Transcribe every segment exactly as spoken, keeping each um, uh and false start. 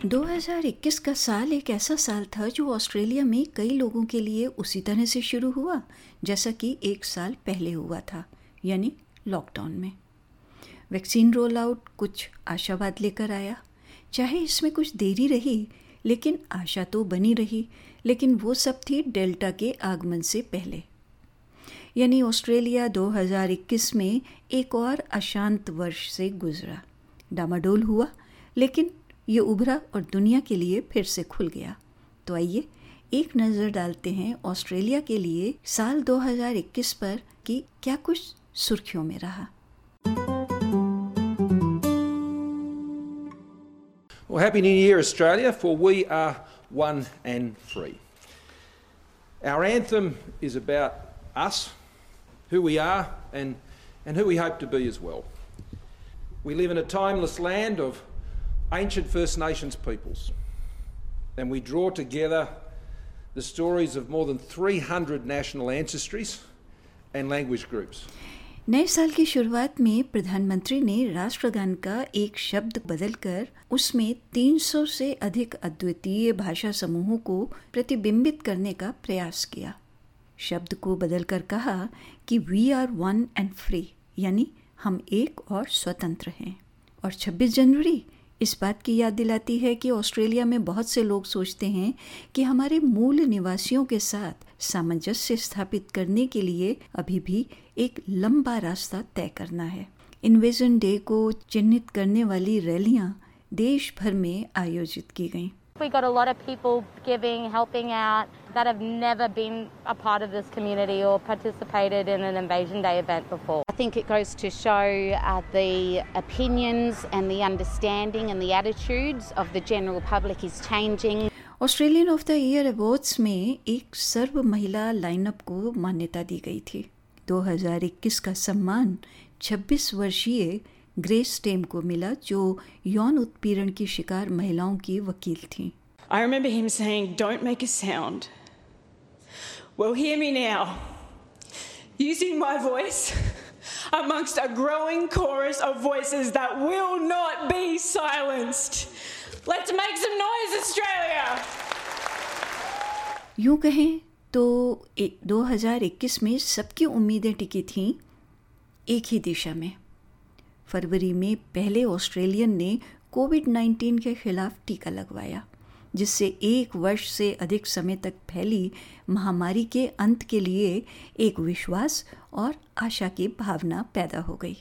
दो हज़ार इक्कीस का साल एक ऐसा साल था जो ऑस्ट्रेलिया में कई लोगों के लिए उसी तरह से शुरू हुआ जैसा कि एक साल पहले हुआ था, यानी लॉकडाउन में। वैक्सीन रोल आउट कुछ आशावाद लेकर आया। चाहे इसमें कुछ देरी रही, लेकिन आशा तो बनी रही, लेकिन वो सब थी डेल्टा के आगमन से पहले। यानी ऑस्ट्रेलिया दो हज़ार इक्कीस में एक और अशांत वर्ष से गुजरा। डामाडोल हुआ, लेकिन ये उभरा और दुनिया के लिए फिर से खुल गया। तो आइए एक नज़र डालते हैं ऑस्ट्रेलिया के लिए साल दो हज़ार इक्कीस पर कि क्या कुछ सुर्खियों में रहा। Well, Happy New Year, Australia, for we are one and free. Our anthem is about us, who we are, and, and who we hope to be as well. We live in a timeless land of ancient First Nations peoples, and we draw together the stories of more than three hundred national ancestries and language groups. नए साल की शुरुआत में प्रधानमंत्री ने राष्ट्रगान का एक शब्द बदलकर उसमें तीन सौ से अधिक अद्वितीय भाषा समूहों को प्रतिबिंबित करने का प्रयास किया। शब्द को बदलकर कहा कि we are one and free, यानी हम एक और स्वतंत्र हैं। और छब्बीस जनवरी इस बात की याद दिलाती है कि ऑस्ट्रेलिया में बहुत से लोग सोचते हैं कि हमारे मूल निवासियों के साथ सामंजस्य स्थापित करने के लिए अभी भी एक लंबा रास्ता तय करना है। इन्वेजन डे को चिन्हित करने वाली रैलियां देश भर में आयोजित की गईं। We got a lot of people giving, helping out that have never been a part of this community or participated in an Invasion Day event before. I think it goes to show uh, the opinions and the understanding and the attitudes of the general public is changing. Australian of the year awards में एक सर्व महिला lineup को मान्यता दी गई थी। दो हज़ार इक्कीस का सम्मान छब्बीस वर्षीय ग्रेस स्टेम को मिला, जो यौन उत्पीड़न की शिकार महिलाओं की वकील थीं। I remember him saying, "Don't make a sound." Well, hear me now. Using my voice amongst a growing chorus of voices that will not be silenced. Let's make some noise, Australia. यूं कहें तो दो हज़ार इक्कीस में सबकी उम्मीदें टिकी थीं एक ही दिशा में। फरवरी में पहले ऑस्ट्रेलियन ने कोविड नाइन्टीन के खिलाफ टीका लगवाया, जिससे एक वर्ष से अधिक समय तक फैली महामारी के अंत के लिए एक विश्वास और आशा की भावना पैदा हो गई।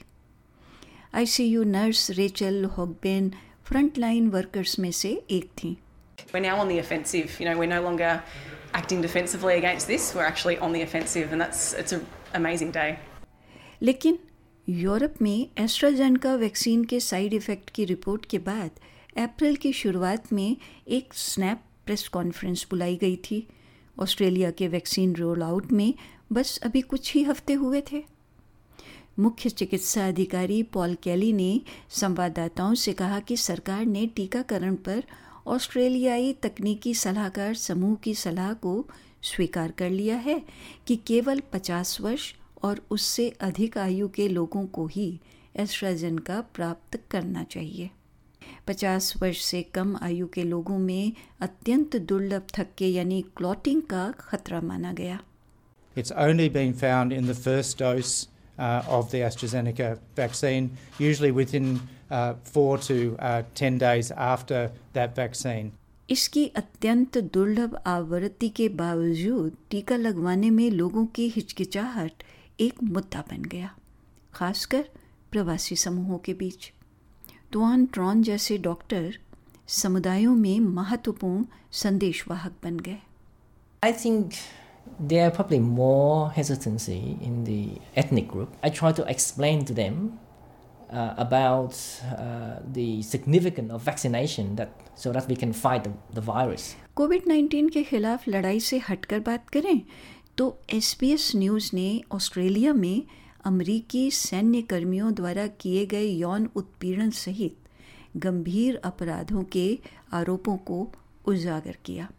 ICU nurse Rachel Hogben frontline workers में से एक थीं। We're now on the offensive. You know, we're no longer acting defensively against this. We're actually on the offensive, and that's it's an amazing day. लेकिन Europe में AstraZeneca vaccine के side effect की report के बाद अप्रैल की शुरुआत में एक स्नैप प्रेस कॉन्फ्रेंस बुलाई गई थी। ऑस्ट्रेलिया के वैक्सीन रोल आउट में बस अभी कुछ ही हफ्ते हुए थे। मुख्य चिकित्सा अधिकारी पॉल कैली ने संवाददाताओं से कहा कि सरकार ने टीकाकरण पर ऑस्ट्रेलियाई तकनीकी सलाहकार समूह की सलाह को स्वीकार कर लिया है कि केवल पचास वर्ष और उससे अधिक आयु के लोगों को ही एस्ट्राजेनेका प्राप्त करना चाहिए। पचास वर्ष से कम आयु के लोगों में अत्यंत दुर्लभ थक्के यानी क्लॉटिंग का खतरा माना गया। It's only been found in the first dose uh, of the AstraZeneca vaccine, usually within uh, four to uh, ten days after that vaccine. इसकी अत्यंत दुर्लभ आवृत्ति के बावजूद टीका लगवाने में लोगों की हिचकिचाहट एक मुद्दा बन गया, खासकर प्रवासी समूहों के बीच। तुआन ट्रॉन जैसे डॉक्टर समुदायों में महत्वपूर्ण संदेशवाहक बन गए। I think there are probably more hesitancy in the ethnic group. I try to explain to them uh, about uh, the significance of vaccination that so that we can fight the, the virus. Covid nineteen के खिलाफ लड़ाई से हटकर बात करें तो SBS news ने Australia में अमरीकी सैन्य कर्मियों द्वारा किए गए यौन उत्पीड़न सहित गंभीर अपराधों के आरोपों को उजागर किया।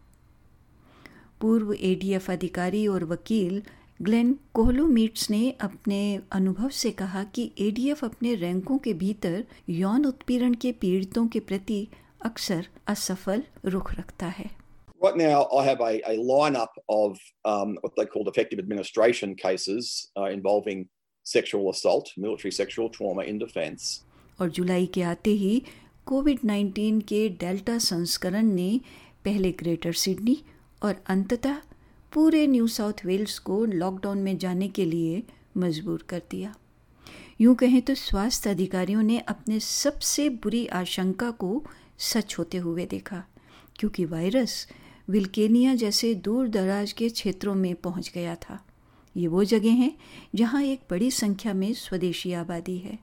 पूर्व एडीएफ अधिकारी और वकील ग्लेन कोहलुमीट्स ने अपने अनुभव से कहा कि एडीएफ अपने रैंकों के भीतर यौन उत्पीड़न के पीड़ितों के प्रति अक्सर असफल रुख रखता है। Right now, I have a, a lineup of um, what they call effective administration cases uh, involving sexual assault, military sexual trauma in defence. और जुलाई के आते ही कोविड नाइन्टीन के डेल्टा संस्करण ने पहले ग्रेटर सिडनी और अंततः पूरे न्यू साउथ वेल्स को लॉकडाउन में जाने के लिए मजबूर कर दिया। यूं कहें तो स्वास्थ्य अधिकारियों ने अपने सबसे बुरी आशंका को सच होते हुए देखा, क्योंकि वायरस विल्केनिया जैसे दूर दराज के क्षेत्रों में पहुंच गया था। ये वो जगह हैं जहां एक बड़ी संख्या में स्वदेशी आबादी है।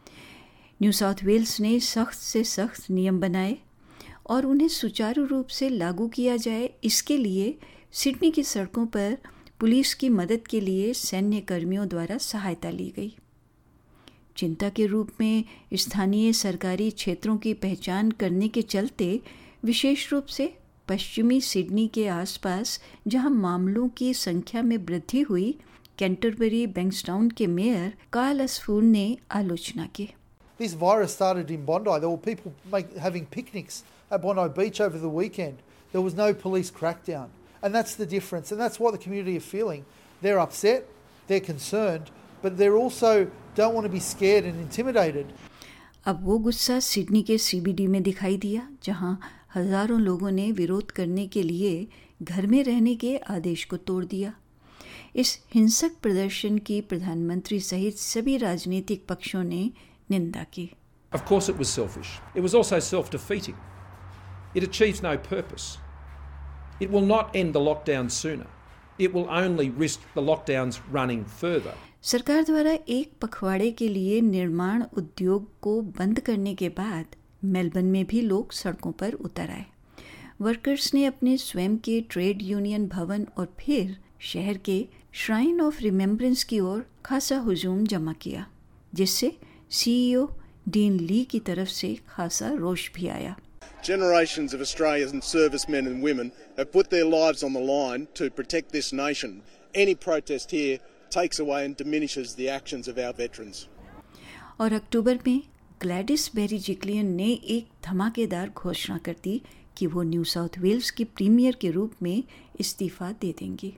न्यू साउथ वेल्स ने सख्त से सख्त नियम बनाए और उन्हें सुचारू रूप से लागू किया जाए, इसके लिए सिडनी की सड़कों पर पुलिस की मदद के लिए सैन्य कर्मियों द्वारा सहायता ली गई। चिंता के रूप में स्थानीय सरकारी क्षेत्रों की पहचान करने के चलते विशेष रूप से पश्चिमी सिडनी के आसपास जहां मामलों की संख्या में वृद्धि हुई, कैंटरबरी बैंक्सटाउन के मेयर कार्ल असफूर ने आलोचना की। This virus started in Bondi. There were people make, having picnics at Bondi Beach over the weekend. There was no police crackdown. And that's the difference. And that's what the community are feeling. They're upset, they're concerned, but they also don't want to be scared and intimidated. अब वो गुस्सा Sydney के CBD में दिखाई दिया, जहां हजारों लोगों ने विरोध करने के लिए घर में रहने के आदेश को तोड़ दिया। इस हिंसक प्रदर्शन की प्रधानमंत्री सहित सभी राजनीतिक पक्षों ने निंदा की। Of course it was selfish. It was also self-defeating. It achieves no purpose. It will not end the lockdown sooner. It will only risk the lockdowns running further. सरकार द्वारा एक पखवाड़े के लिए निर्माण उद्योग को बंद करने के बाद मेलबर्न में भी लोग सड़कों पर उतर आए। वर्कर्स ने अपने स्वयं के ट्रेड यूनियन भवन और फिर शहर के श्राइन ऑफ रिमेम्बरेंस की ओर खासा हुजूम जमा किया, जिससे सीईओ डीन ली की तरफ से खासा रोष भी आया। Generations of Australian servicemen and women have put their lives on the line to protect this nation. Any protest here takes away and diminishes the actions of our veterans. और अक्टूबर में Gladys बेरीजिक्लियन ने एक धमाकेदार घोषणा कर दी कि वो न्यू साउथ वेल्स की प्रीमियर के रूप में इस्तीफा दे देंगी।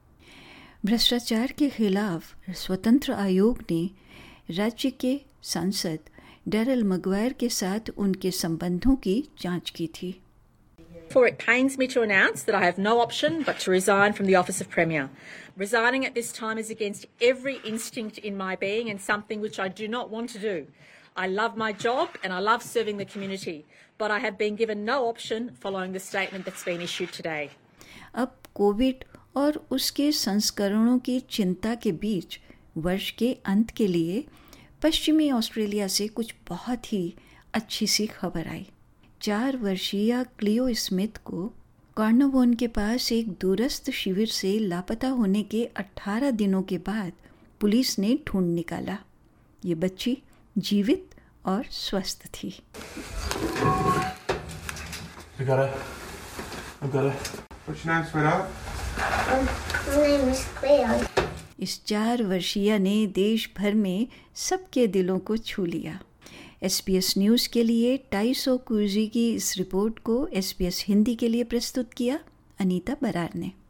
भ्रष्टाचार के खिलाफ स्वतंत्र आयोग ने राज्य के सांसद डेरल मगवायर के साथ उनके संबंधों की जांच की थी। For it pains me to announce that I have no option but to resign from the office of Premier. Resigning at this time is against every instinct in my being and something which I do not want to do. I love my job and I love serving the community, but I have been given no option following the statement that's been issued today. अब Covid और उसके संस्करणों की चिंता के बीच वर्ष के अंत के लिए पश्चिमी ऑस्ट्रेलिया से कुछ बहुत ही अच्छी सी खबर आई। चार वर्षीय क्लियो स्मिथ को कार्नावोन के पास एक दूरस्थ शिविर से लापता होने के अठारह दिनों के बाद पुलिस ने ढूंढ निकाला। ये बच्ची जीवित और स्वस्थ थी। I got her. I got her. What's your name, sweetheart? Um, my name is Cleo. इस चार वर्षीय ने देश भर में सबके दिलों को छू लिया। एसबीएस न्यूज़ के लिए टाइसो कुर्जी की इस रिपोर्ट को एसबीएस हिंदी के लिए प्रस्तुत किया अनीता बरार ने।